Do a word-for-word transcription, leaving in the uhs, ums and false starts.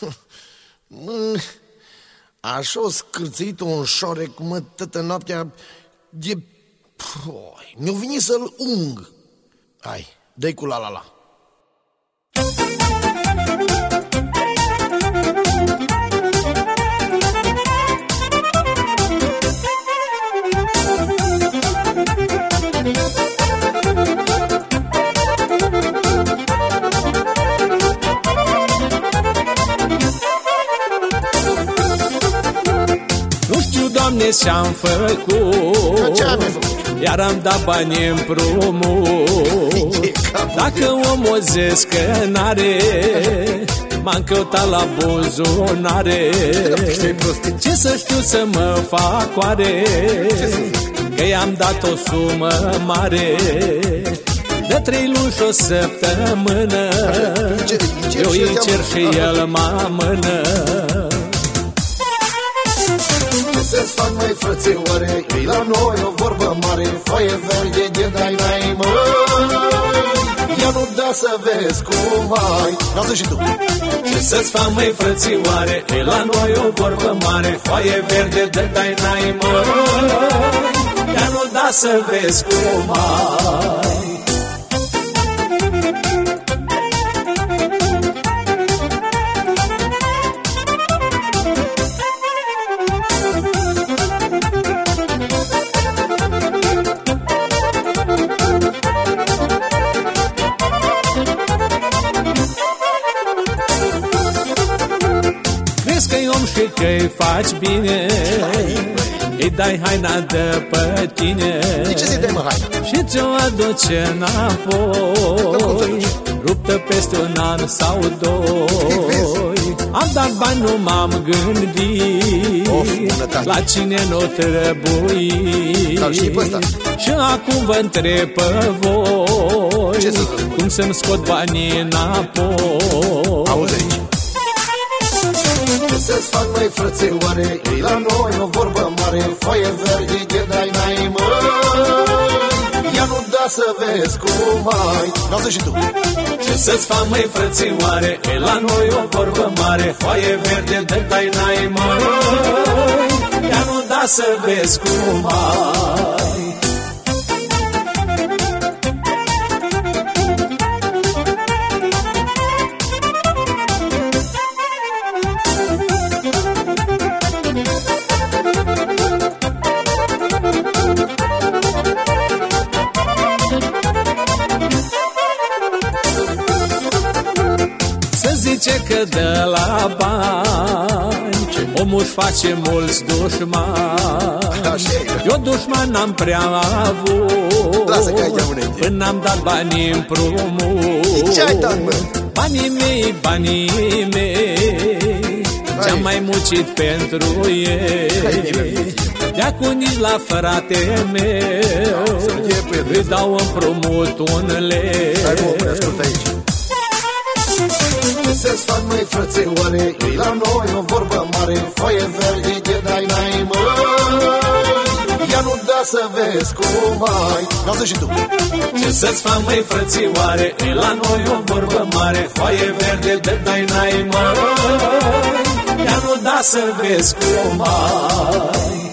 Mă, așa o scârțit un șorec, mă, tătă noaptea de... Poi, mi-o venit să-l ung. Hai, dă-i cu la-la-la. Doamne, ce-am făcut, iar am dat bani împrumut. Dacă omul zis că n-are, m-am căutat la buzunare. Ce să știu să mă fac oare, că i-am dat o sumă mare. De trei luni și o săptămână, eu îi cer și el mă mână. Ce-ți fac, măi, frățioare, e la noi o vorbă mare, foaie verde de dai n-ai, măi. Ia nu da să vezi cum ai. Lasă și tu. Ce să-ți fac, măi, frățioare, e la noi o vorbă mare, foaie verde de dai n-ai, măi. Ia nu da să vezi cum ai. Crezi că-i om și că-i faci bine, îi dai haina de pe tine. De ce zi dai, mă, haina? Și ți-o aduce înapoi, ruptă peste un an sau doi. Am dat bani, nu m-am gândit la cine nu trebuie. Și acum vă întreb pe voi, cum să-mi scot banii înapoi. Auzi aici. Ce să-ți fac, măi, frățioare, e la noi o vorbă mare, foaie verde de dai n-ai, măi. Ia nu da să vezi cum ai. Lasă și tu. Ce să-ți fac, măi, frățioare, e la noi o vorbă mare, foaie verde de dai n-ai, măi. Ia nu da să vezi cum ai. Zice că de la bani omul-și face mulți dușmani. Eu dușman n-am prea avut, până n-am dat banii împrumut. Ce-ai dat, mă? Banii mei, banii mei, ce-am mai muncit pentru ei. De-acu nici la frate meu îi dau împrumut un lei. Ce-ți fac, măi, frățioare, e la noi o vorbă mare, foaie verde de dai n-ai, măi. Ia nu da să vezi cum ai. Lasă și tu. Ce să-ți fac, măi, frățioare, e la noi o vorbă mare, foaie verde de dai n-ai, măi. Ia nu da să vezi cum ai.